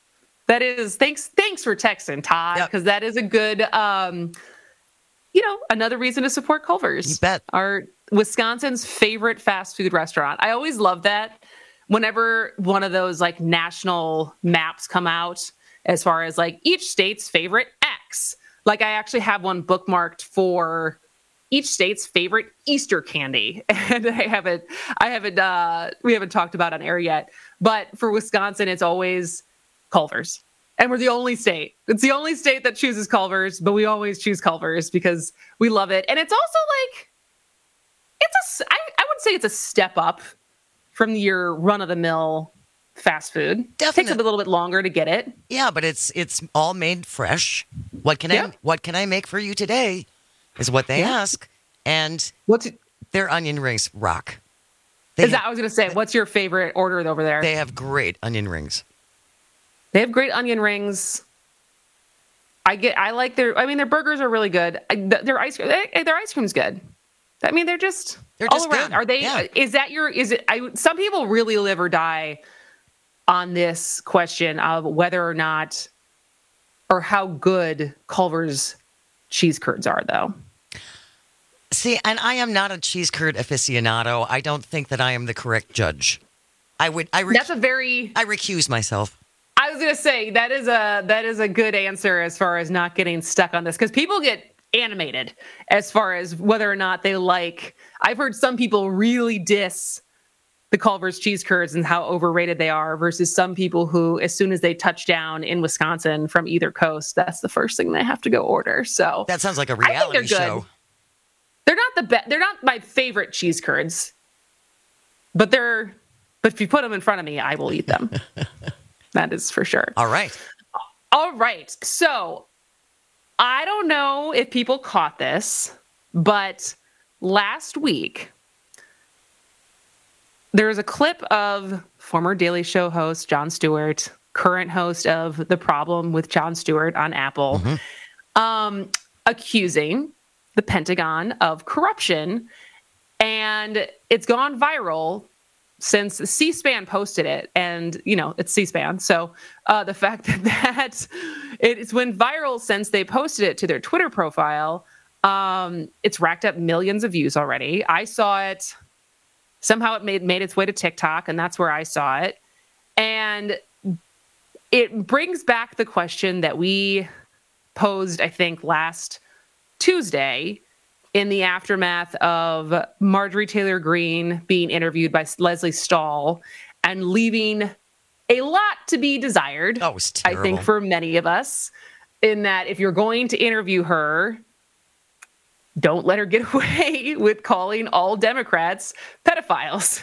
S20: That is, thanks for texting, Todd, because that is a good, another reason to support Culver's.
S21: You bet.
S20: Our Wisconsin's favorite fast food restaurant. I always love that whenever one of those like national maps come out as far as like each state's favorite X. Like I actually have one bookmarked for each state's favorite Easter candy. And we haven't talked about on air yet, but for Wisconsin, it's always Culver's. And we're the only state. It's the only state that chooses Culver's, but we always choose Culver's because we love it. And it's also like, I would say it's a step up from your run-of-the-mill fast food.
S21: Definitely.
S20: Takes a little bit longer to get it.
S21: Yeah, but it's all made fresh. What can I make for you today is what they ask. And their onion rings rock.
S20: I was going to say, what's your favorite order over there?
S21: They have great onion rings.
S20: They have great onion rings. I like their burgers are really good. Their ice cream's good. I mean, they're just all around. Good. Are they? Yeah. Some people really live or die on this question of whether or not, or how good Culver's cheese curds are, though.
S21: See, and I am not a cheese curd aficionado. I don't think that I am the correct judge. I recuse myself.
S20: I was going to say that is a good answer as far as not getting stuck on this, because people get animated as far as whether or not they like. I've heard some people really diss the Culver's cheese curds and how overrated they are versus some people who, as soon as they touch down in Wisconsin from either coast, that's the first thing they have to go order. So
S21: that sounds like a reality show.
S20: They're not the best. They're not my favorite cheese curds, but if you put them in front of me, I will eat them. That is for sure.
S21: All right.
S20: So I don't know if people caught this, but last week there was a clip of former Daily Show host Jon Stewart, current host of The Problem with Jon Stewart on Apple, accusing the Pentagon of corruption. And it's gone viral since C-SPAN posted it. And, it's C-SPAN. So the fact that it's went viral since they posted it to their Twitter profile, it's racked up millions of views already. I saw it. Somehow it made its way to TikTok, and that's where I saw it. And it brings back the question that we posed, I think, last Tuesday in the aftermath of Marjorie Taylor Greene being interviewed by Leslie Stahl and leaving a lot to be desired.
S21: That was terrible.
S20: I think for many of us, in that if you're going to interview her, don't let her get away with calling all Democrats pedophiles.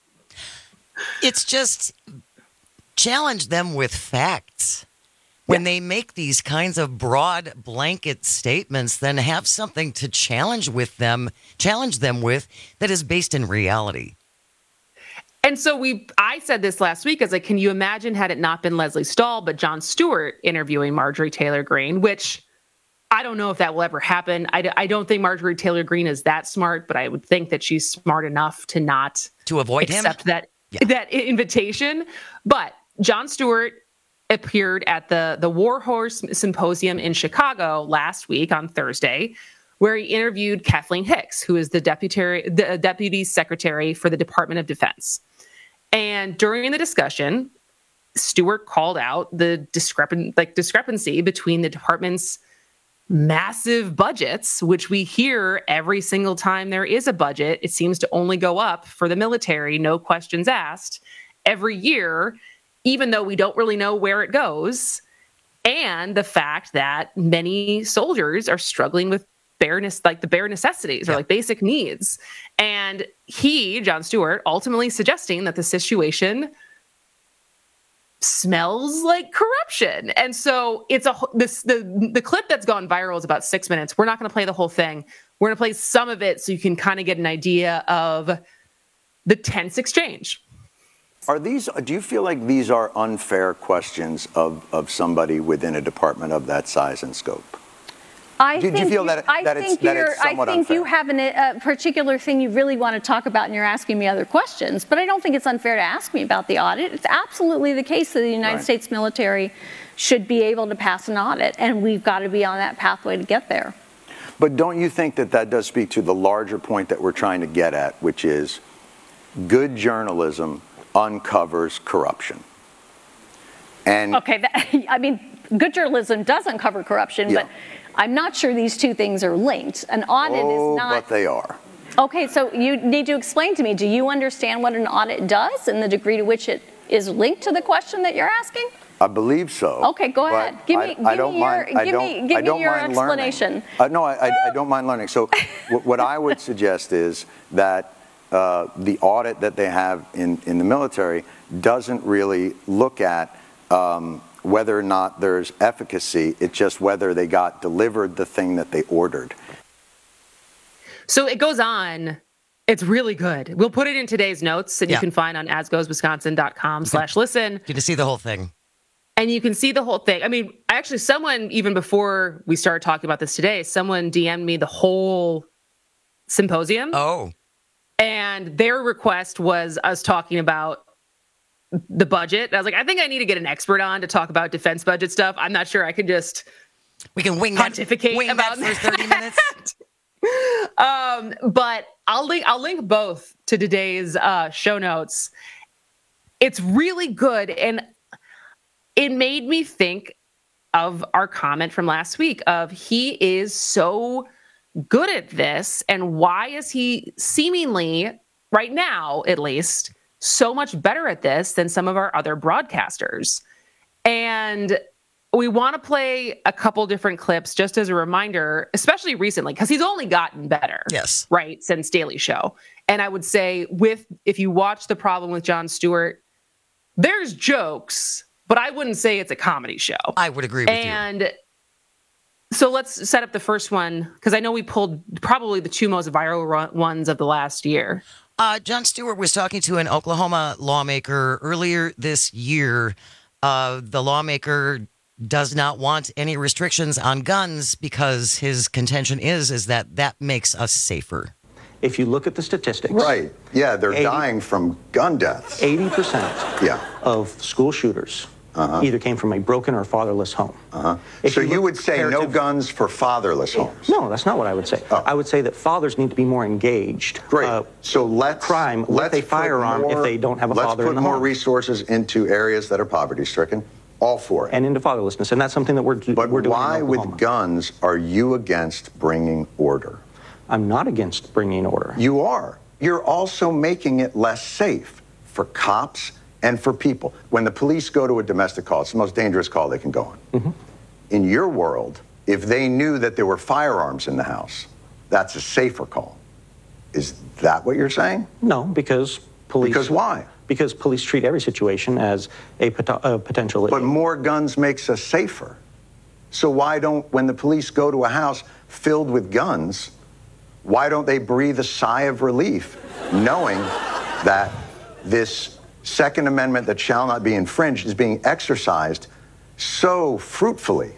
S21: It's just challenge them with facts. When they make these kinds of broad blanket statements, then have something to challenge them with that is based in reality.
S20: And so I said this last week, as like, can you imagine had it not been Leslie Stahl, but Jon Stewart interviewing Marjorie Taylor Greene, which I don't know if that will ever happen. I don't think Marjorie Taylor Greene is that smart, but I would think that she's smart enough to not
S21: avoid
S20: accept that invitation. But Jon Stewart appeared at the War Horse Symposium in Chicago last week on Thursday, where he interviewed Kathleen Hicks, who is the Deputy Secretary for the Department of Defense. And during the discussion, Stewart called out the discrepancy between the department's massive budgets, which we hear every single time there is a budget. It seems to only go up for the military, no questions asked, every year, even though we don't really know where it goes. And the fact that many soldiers are struggling with the bare necessities or like basic needs. And Jon Stewart, ultimately suggesting that the situation smells like corruption. And so it's the clip that's gone viral is about 6 minutes. We're not going to play the whole thing. We're going to play some of it so you can kind of get an idea of the tense exchange.
S4: Do you feel like these are unfair questions of somebody within a department of that size and scope? Do you feel that it's somewhat unfair?
S5: You have a particular thing you really want to talk about, and you're asking me other questions. But I don't think it's unfair to ask me about the audit. It's absolutely the case that the United States military should be able to pass an audit, and we've got to be on that pathway to get there.
S4: But don't you think that does speak to the larger point that we're trying to get at, which is good journalism uncovers corruption? And
S5: okay, good journalism does uncover corruption, but I'm not sure these two things are linked. An audit is not.
S4: But they are.
S5: Okay, so you need to explain to me, do you understand what an audit does and the degree to which it is linked to the question that you're asking?
S4: I believe so.
S5: Okay, go ahead. Give me your explanation.
S4: No, I don't mind learning. So what I would suggest is that the audit that they have in the military doesn't really look at whether or not there's efficacy. It's just whether they got delivered the thing that they ordered.
S20: So it goes on. It's really good. We'll put it in today's notes, and you can find on asgoeswisconsin.com/listen.
S21: Get to see the whole thing.
S20: And you can see the whole thing. I mean, actually, someone, even before we started talking about this today, someone DM'd me the whole symposium.
S21: Oh.
S20: And their request was us talking about the budget. And I was like, I think I need to get an expert on to talk about defense budget stuff. I'm not sure I can just pontificate about
S21: that for 30 minutes.
S20: But I'll link both to today's show notes. It's really good, and it made me think of our comment from last week of he is so good at this, and why is he seemingly, right now at least, so much better at this than some of our other broadcasters? And we want to play a couple different clips just as a reminder, especially recently, because he's only gotten better.
S21: Yes.
S20: Right, since Daily Show. And I would say if you watch The Problem with Jon Stewart, there's jokes, but I wouldn't say it's a comedy show.
S21: I would agree with you.
S20: And so let's set up the first one, because I know we pulled probably the two most viral ones of the last year.
S21: Jon Stewart was talking to an Oklahoma lawmaker earlier this year. The lawmaker does not want any restrictions on guns because his contention is that makes us safer.
S7: If you look at the statistics.
S4: Right. Yeah, they're dying from gun deaths.
S7: 80% of school shooters either came from a broken or fatherless home.
S4: So you would say no guns for fatherless homes?
S7: No, that's not what I would say. I would say that fathers need to be more engaged.
S4: Great. So let's
S7: with a firearm if they don't have a father in the home.
S4: Let's put more resources into areas that are poverty-stricken. All for it.
S7: And into fatherlessness. And that's something that we're doing in Oklahoma.
S4: Why with guns are you against bringing order?
S7: I'm not against bringing order.
S4: You are. You're also making it less safe for cops and for people. When the police go to a domestic call, it's the most dangerous call they can go on. In your world, if they knew that there were firearms in the house, that's a safer call. Is that what you're saying?
S7: No, because police...
S4: Because why?
S7: Because police treat every situation as a potential...
S4: But more guns makes us safer. So why don't, when the police go to a house filled with guns, why don't they breathe a sigh of relief knowing that this Second Amendment that shall not be infringed is being exercised so fruitfully?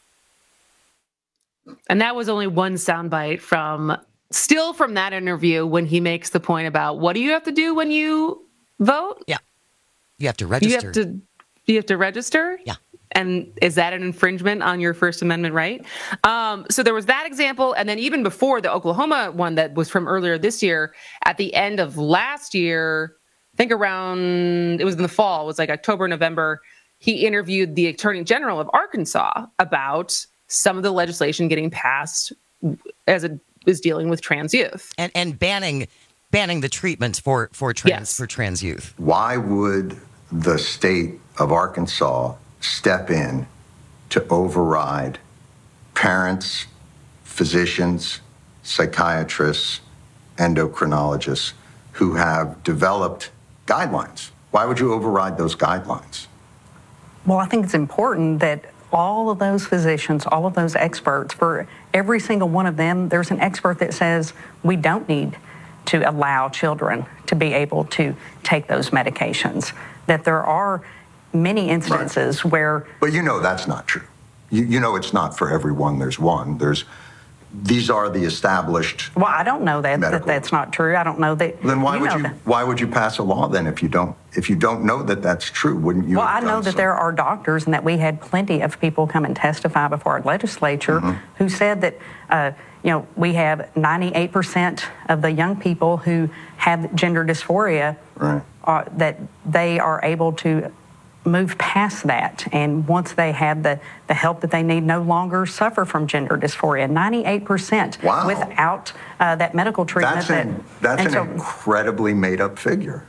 S20: And that was only one soundbite from that interview when he makes the point about what do you have to do when you vote?
S21: Yeah. You have to register.
S20: You have to register?
S21: Yeah.
S20: And is that an infringement on your First Amendment right? So there was that example. And then even before the Oklahoma one that was from earlier this year, at the end of last year, I think it was in the fall, it was like October, November, he interviewed the Attorney General of Arkansas about some of the legislation getting passed as it is dealing with trans youth.
S21: And banning the treatments for trans youth.
S4: Why would the state of Arkansas step in to override parents, physicians, psychiatrists, endocrinologists who have developed guidelines? Why would you override those guidelines?
S11: Well, I think it's important that all of those physicians, all of those experts, for every single one of them, there's an expert that says we don't need to allow children to be able to take those medications. That there are many instances where...
S4: But you know that's not true. You know it's not for everyone. There's one. These are the established.
S11: Well, I don't know that's not true. I don't know that.
S4: Then why would you pass a law then if you don't know that that's true? Wouldn't you?
S11: Well, I know that there are doctors, and that we had plenty of people come and testify before our legislature who said that we have 98% of the young people who have gender dysphoria, that they are able to move past that, and once they have the help that they need, no longer suffer from gender dysphoria. 98% without that medical treatment.
S4: That's an incredibly made-up figure.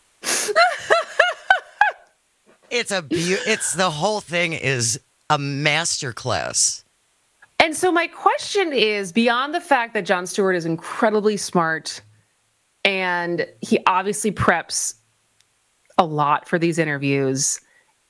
S21: It's the whole thing is a masterclass.
S20: And so my question is, beyond the fact that Jon Stewart is incredibly smart and he obviously preps a lot for these interviews,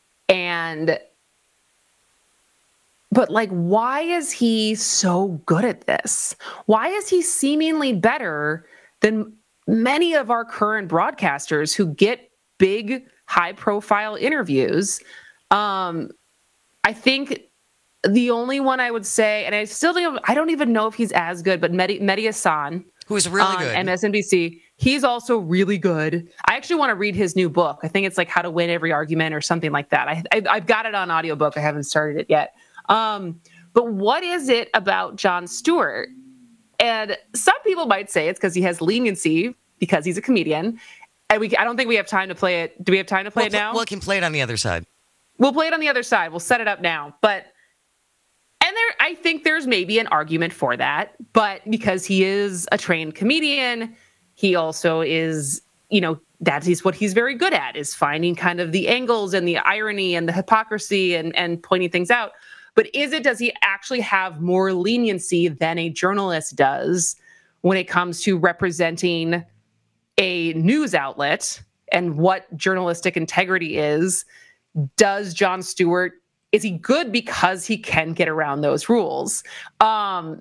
S20: but why is he so good at this? Why is he seemingly better than many of our current broadcasters who get big, high-profile interviews? I think the only one I would say, and I don't even know if he's as good, but Mehdi Hassan,
S21: who's really good
S20: on MSNBC. He's also really good. I actually want to read his new book. I think it's How to Win Every Argument or something like that. I've got it on audiobook. I haven't started it yet. But what is it about Jon Stewart? And some people might say it's because he has leniency because he's a comedian. And I don't think we have time to play it. Do we have time to play it now?
S21: We can play it on the other side.
S20: We'll play it on the other side. We'll set it up now. I think there's maybe an argument for that, but because he is a trained comedian, he also is, that is what he's very good at, is finding kind of the angles and the irony and the hypocrisy and pointing things out. But does he actually have more leniency than a journalist does when it comes to representing a news outlet and what journalistic integrity is? Does Jon Stewart, is he good because he can get around those rules? Dawn,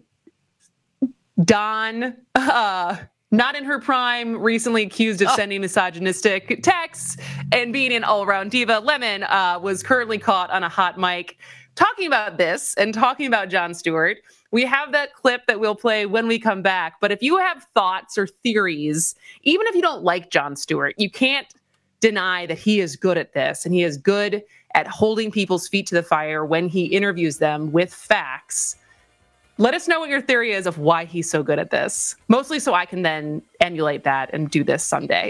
S20: not in her prime, recently accused of sending misogynistic texts and being an all-around diva. Lemon was currently caught on a hot mic talking about this and talking about Jon Stewart. We have that clip that we'll play when we come back. But if you have thoughts or theories, even if you don't like Jon Stewart, you can't deny that he is good at this, and he is good at holding people's feet to the fire when he interviews them with facts. Let us know what your theory is of why he's so good at this. Mostly so I can then emulate that and do this someday.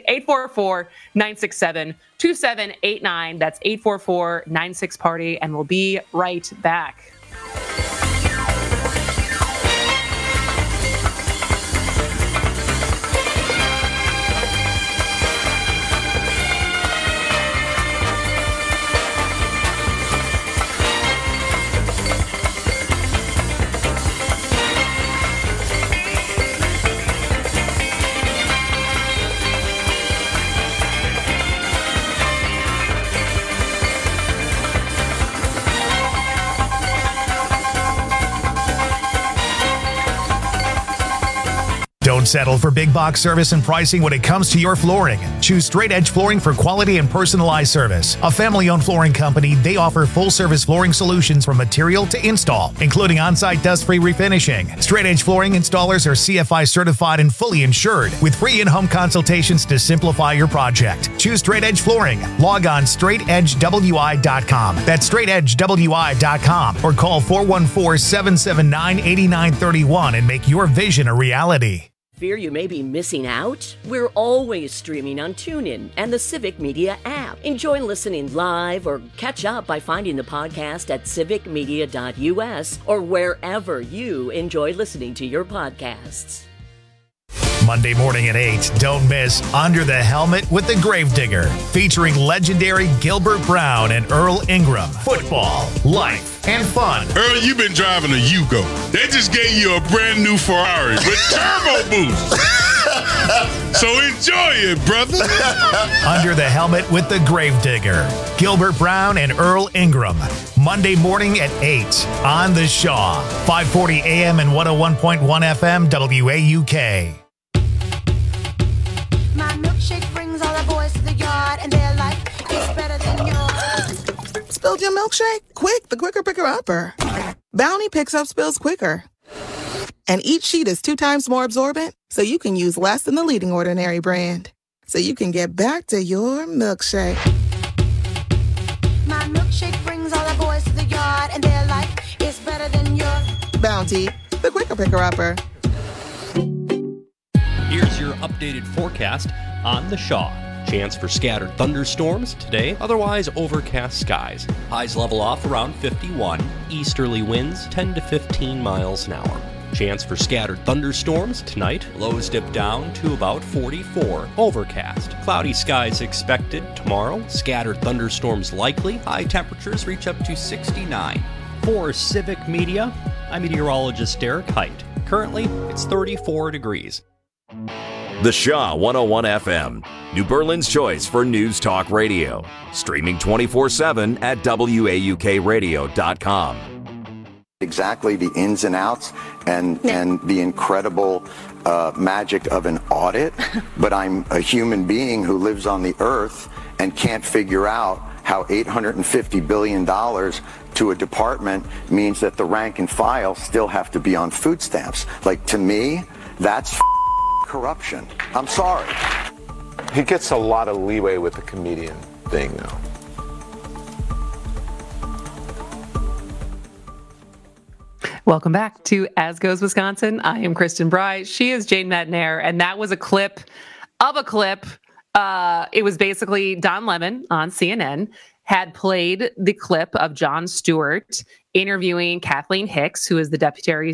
S20: 844-967-2789. That's 844-96-PARTY, and we'll be right back.
S6: Don't settle for big box service and pricing when it comes to your flooring. Choose Straight Edge Flooring for quality and personalized service. A family-owned flooring company, they offer full-service flooring solutions from material to install, including on-site dust-free refinishing. Straight Edge Flooring installers are CFI certified and fully insured, with free in-home consultations to simplify your project. Choose Straight Edge Flooring. Log on straightedgewi.com. That's straightedgewi.com, or call 414-779-8931 and make your vision a reality.
S19: Fear you may be missing out? We're always streaming on TuneIn and the Civic Media app. Enjoy listening live or catch up by finding the podcast at civicmedia.us or wherever you enjoy listening to your podcasts.
S6: Monday morning at 8, don't miss Under the Helmet with the Gravedigger, featuring legendary Gilbert Brown and Earl Ingram. Football, life, and fun.
S12: Earl, you've been driving a Yugo. They just gave you a brand new Ferrari with turbo boost. So enjoy it, brother.
S6: Under the Helmet with the Gravedigger, Gilbert Brown and Earl Ingram. Monday morning at 8 on The Shaw, 540 AM and 101.1 FM WAUK.
S13: My milkshake brings all the boys to the yard, and they're like, it's better than yours.
S16: Spilled your milkshake?
S8: Quick, the quicker picker-upper. Bounty picks up spills quicker. And each sheet is 2 times more absorbent, so you can use less than the leading Ordinary brand. So you can get back to your milkshake.
S13: My milkshake brings all the boys to the yard, and they're like, it's better than your
S8: Bounty, the quicker picker-upper.
S16: Here's your updated forecast on the Shaw. Chance for scattered thunderstorms today, otherwise overcast skies. Highs level off around 51. Easterly winds 10 to 15 miles an hour. Chance for scattered thunderstorms tonight. Lows dip down to about 44. Overcast. Cloudy skies expected tomorrow. Scattered thunderstorms likely. High temperatures reach up to 69. For Civic Media, I'm meteorologist Derek Height. Currently, it's 34 degrees.
S1: The Shaw 101 FM, New Berlin's choice for news talk radio. Streaming 24/7 at WAUKradio.com.
S4: Exactly the ins and outs and the incredible magic of an audit, but I'm a human being who lives on the earth and can't figure out how $850 billion to a department means that the rank and file still have to be on food stamps. Like, to me, that's corruption. I'm sorry.
S17: He gets a lot of leeway with the comedian thing, though.
S20: Welcome back to As Goes Wisconsin. I am Kristen Bry. She is Jane Madnair, and that was a clip of a clip. It was basically Don Lemon on CNN had played the clip of Jon Stewart interviewing Kathleen Hicks, who is the Deputy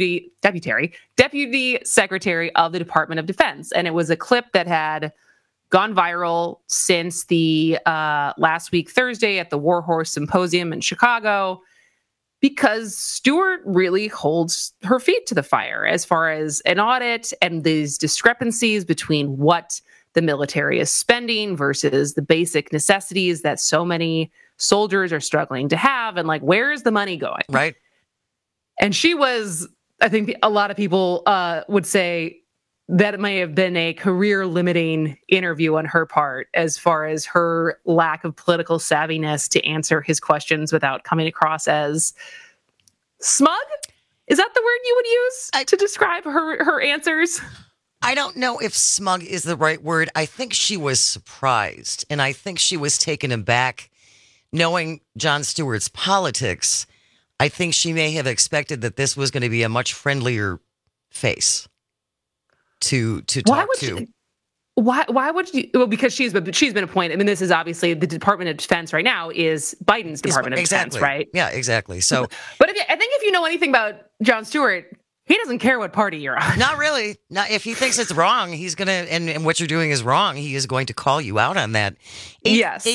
S20: Secretary of the Department of Defense. And it was a clip that had gone viral since the last week, Thursday, at the Warhorse Symposium in Chicago, because Stewart really holds her feet to the fire as far as an audit and these discrepancies between what the military is spending versus the basic necessities that so many soldiers are struggling to have. And like, where is the money going?
S21: Right.
S20: And she was, I think a lot of people would say that it may have been a career limiting interview on her part as far as her lack of political savviness to answer his questions without coming across as smug. Is that the word you would use to describe her answers?
S21: I don't know if smug is the right word. I think she was surprised, and I think she was taken aback knowing Jon Stewart's politics. I think she may have expected that this was going to be a much friendlier face to talk to.
S20: Why would you? Well, because she's been appointed. I mean, this is obviously the Department of Defense right now is Biden's Department of Defense, right?
S21: Yeah, exactly. So,
S20: but I think if you know anything about Jon Stewart, he doesn't care what party you're on.
S21: Not really. Not if he thinks it's wrong, he's gonna and what you're doing is wrong. He is going to call you out on that.
S20: Yes.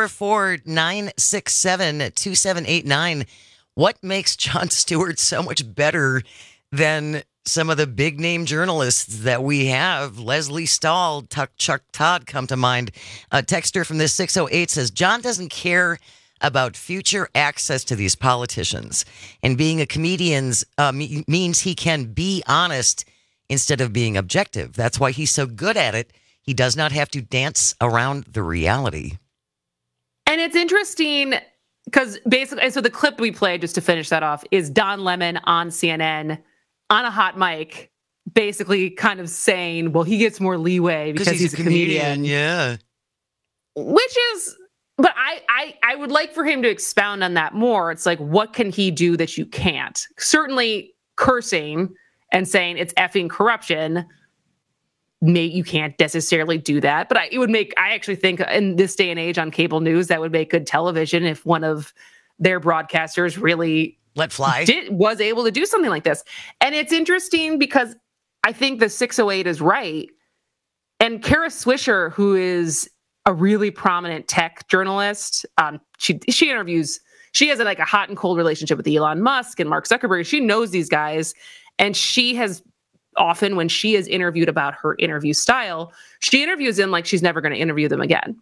S21: 844-967-2789. What makes Jon Stewart so much better than some of the big name journalists that we have? Leslie Stahl, Chuck Todd come to mind. A texter from this 608 says, John doesn't care about future access to these politicians. And being a comedian means he can be honest instead of being objective. That's why he's so good at it. He does not have to dance around the reality.
S20: And it's interesting because basically, so the clip we played, just to finish that off, is Don Lemon on CNN on a hot mic, basically kind of saying, well, he gets more leeway because he's a comedian.
S21: Yeah.
S20: Which is, but I would like for him to expound on that more. It's like, what can he do that you can't? Certainly cursing and saying it's effing corruption, you can't necessarily do that. But I actually think in this day and age on cable news, that would make good television if one of their broadcasters really
S21: let fly
S20: was able to do something like this. And it's interesting because I think the 608 is right. And Kara Swisher, who is a really prominent tech journalist, she interviews, she has a hot and cold relationship with Elon Musk and Mark Zuckerberg. She knows these guys, and she has often, when she is interviewed about her interview style, she interviews them like she's never going to interview them again.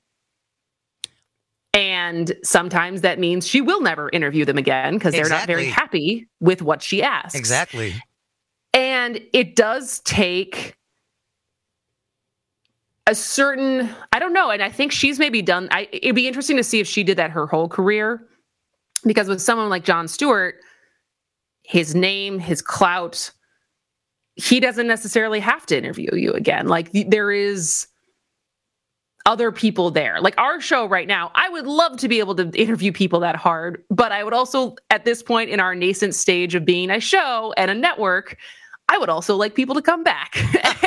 S20: And sometimes that means she will never interview them again because they're not very happy with what she asks.
S21: Exactly.
S20: And it does take a certain, I don't know, and I think she's maybe done, it'd be interesting to see if she did that her whole career. Because with someone like Jon Stewart, his name, his clout, he doesn't necessarily have to interview you again. Like there is other people there. Like our show right now, I would love to be able to interview people that hard, but I would also, at this point in our nascent stage of being a show and a network, I would also like people to come back.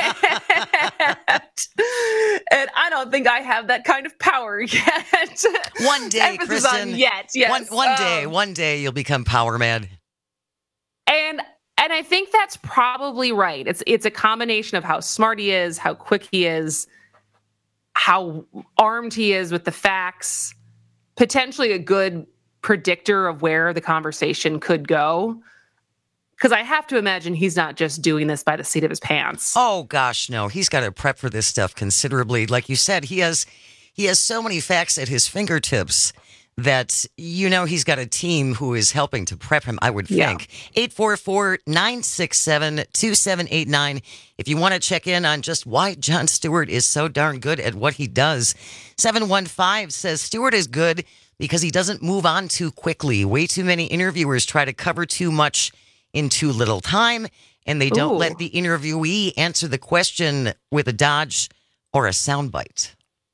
S20: And I don't think I have that kind of power yet.
S21: One day, Kristen.
S20: Yet, yes.
S21: One day you'll become power mad.
S20: And I think that's probably right. It's a combination of how smart he is, how quick he is, how armed he is with the facts, potentially a good predictor of where the conversation could go. Because I have to imagine he's not just doing this by the seat of his pants.
S21: Oh, gosh, no. He's got to prep for this stuff considerably. Like you said, he has so many facts at his fingertips that, he's got a team who is helping to prep him, I would think. 844-967-2789. If you want to check in on just why Jon Stewart is so darn good at what he does. 715 says Stewart is good because he doesn't move on too quickly. Way too many interviewers try to cover too much in too little time, and they don't let the interviewee answer the question with a dodge or a soundbite.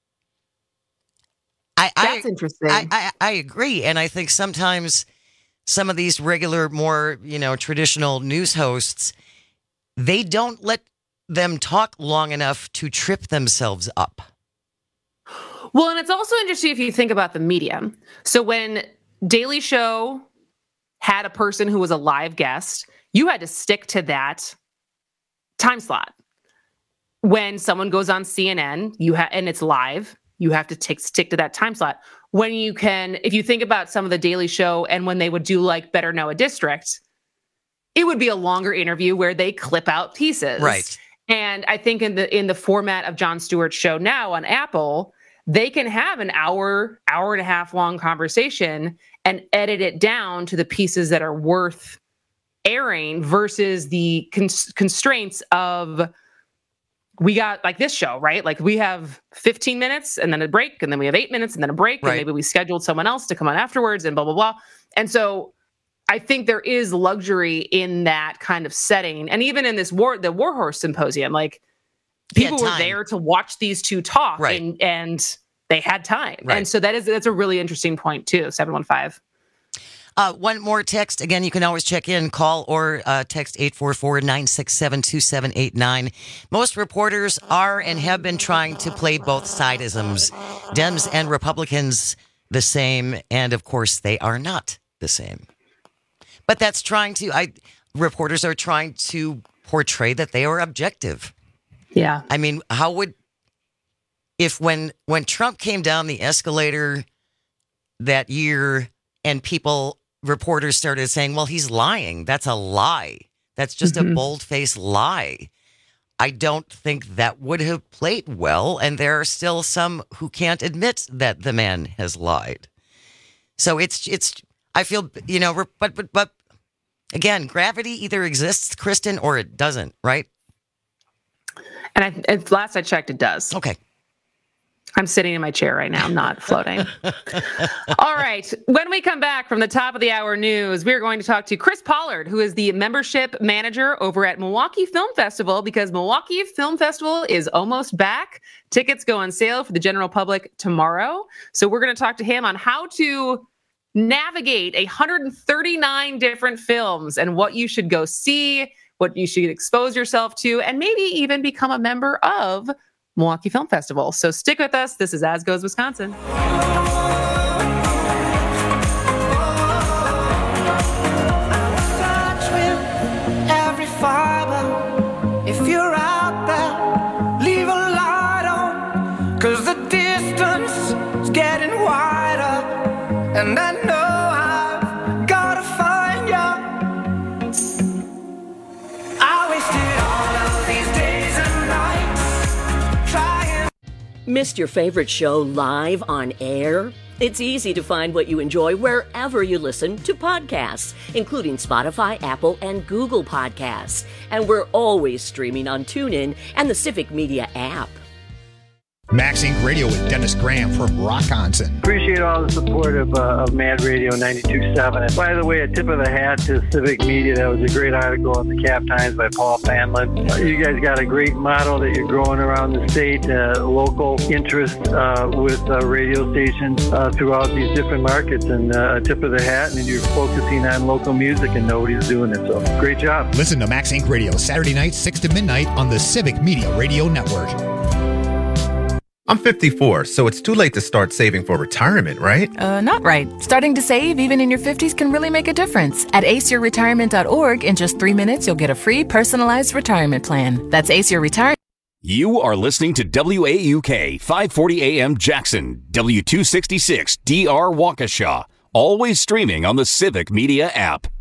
S20: That's interesting.
S21: I agree, and I think sometimes some of these regular, more traditional news hosts, they don't let them talk long enough to trip themselves up.
S20: Well, and it's also interesting if you think about the media. So when Daily Show had a person who was a live guest, you had to stick to that time slot. When someone goes on CNN, and it's live, you have to stick to that time slot. If you think about some of the Daily Show and when they would do like Better Know a District, it would be a longer interview where they clip out pieces.
S21: Right.
S20: And I think in the format of Jon Stewart's show now on Apple, they can have an hour and a half long conversation and edit it down to the pieces that are worth airing versus the constraints of, we got like this show, right? Like we have 15 minutes and then a break, and then we have 8 minutes and then a break, and maybe we scheduled someone else to come on afterwards and blah, blah, blah. And so I think there is luxury in that kind of setting. And even in the Warhorse Symposium, like people were there to watch these two talk, and they had time. Right. And so that's a really interesting point too, 715.
S21: One more text. Again, you can always check in, call or text 844-967-2789. Most reporters are and have been trying to play both sidisms. Dems and Republicans the same, and of course they are not the same. But that's reporters are trying to portray that they are objective.
S20: Yeah.
S21: I mean, when Trump came down the escalator that year and reporters started saying, well, he's lying. That's a lie. That's just a bold-faced lie. I don't think that would have played well. And there are still some who can't admit that the man has lied. So I feel, but again, gravity either exists, Kristen, or it doesn't, right?
S20: And last I checked, it does.
S21: Okay.
S20: I'm sitting in my chair right now. I'm not floating. All right. When we come back from the top of the hour news, we're going to talk to Chris Pollard, who is the membership manager over at Milwaukee Film Festival, because Milwaukee Film Festival is almost back. Tickets go on sale for the general public tomorrow. So we're going to talk to him on how to navigate 139 different films and what you should go see, what you should expose yourself to, and maybe even become a member of Milwaukee Film Festival. So stick with us. This is As Goes Wisconsin.
S13: Every fiber, if you're out there, leave a light on, 'cause the distance is getting wider, and I know I've gotta find you. I wasted all of these days and nights trying.
S19: Missed your favorite show live on air? It's easy to find what you enjoy wherever you listen to podcasts, including Spotify, Apple, and Google Podcasts. And we're always streaming on TuneIn and the Civic Media app.
S2: Max Inc. Radio with Dennis Graham from Rockonson.
S3: Appreciate all the support of Mad Radio 92.7. And by the way, a tip of the hat to Civic Media. That was a great article in the Cap Times by Paul Fanlin. You guys got a great model that you're growing around the state, local interest with radio stations throughout these different markets. And a tip of the hat, and you're focusing on local music, and nobody's doing it. So great job.
S2: Listen to Max Inc. Radio Saturday night, 6 to midnight on the Civic Media Radio Network.
S9: I'm 54, so it's too late to start saving for retirement, right?
S10: Not right. Starting to save even in your 50s can really make a difference. At aceyourretirement.org, in just 3 minutes, you'll get a free personalized retirement plan. That's Ace Your Retirement.
S1: You are listening to WAUK 540 AM Jackson, W266 DR Waukesha, always streaming on the Civic Media app.